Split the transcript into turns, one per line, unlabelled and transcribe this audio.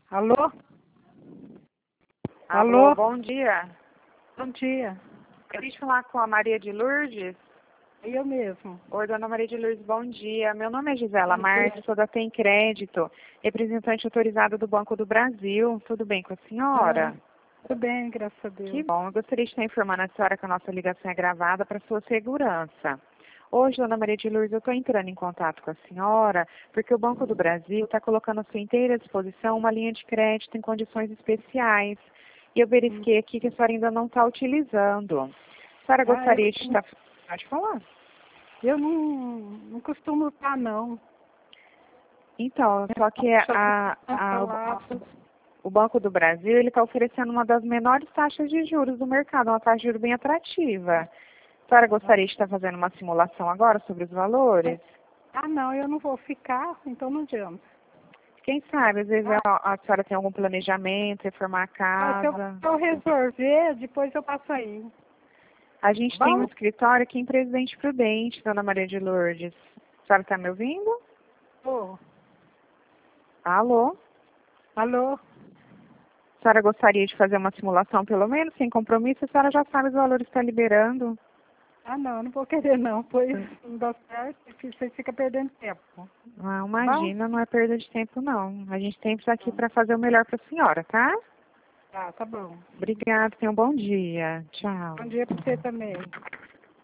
Alô?
Alô,
Alô?
bom dia.
Bom dia.
Eu queria falar com a Maria de Lourdes.
Eu mesmo.
Oi, dona Maria de Lourdes, bom dia. Meu nome é Gisela Marques, sou da Tem Crédito, representante autorizada do Banco do Brasil. Tudo bem com a senhora?
Tudo bem, graças a
Que
Deus.
bom. Eu gostaria de estar informando a senhora que a nossa ligação é gravada para sua segurança. Hoje, dona Maria de Lourdes, eu estou entrando em contato com a senhora porque o Banco do Brasil está colocando à sua inteira disposição uma linha de crédito em condições especiais. E eu verifiquei aqui que a senhora ainda não está utilizando. A senhora gostaria de estar... Pode falar.
Eu não costumo estar, não.
Então, só que o Banco do Brasil ele está oferecendo uma das menores taxas de juros do mercado, uma taxa de juros bem atrativa. A senhora gostaria de estar fazendo uma simulação agora sobre os valores?
Não, eu não vou ficar, então não adianta.
Quem sabe, às vezes a senhora tem algum planejamento, reformar a
Se
casa.
eu resolver, depois eu passo aí.
A gente tem um escritório aqui em Presidente Prudente, dona Maria de Lourdes. A senhora está me ouvindo?
Ô,
Alô?
alô?
A senhora gostaria de fazer uma simulação, pelo menos, sem compromisso? A senhora já sabe os valores que está liberando.
Não, não vou querer, não, pois não dá certo, você fica perdendo tempo.
Não, imagina, não é perda de tempo, não. A gente tem aqui para fazer o melhor para a senhora, tá?
Tá bom.
Obrigada, tenha um bom dia. Tchau.
Bom dia para você também.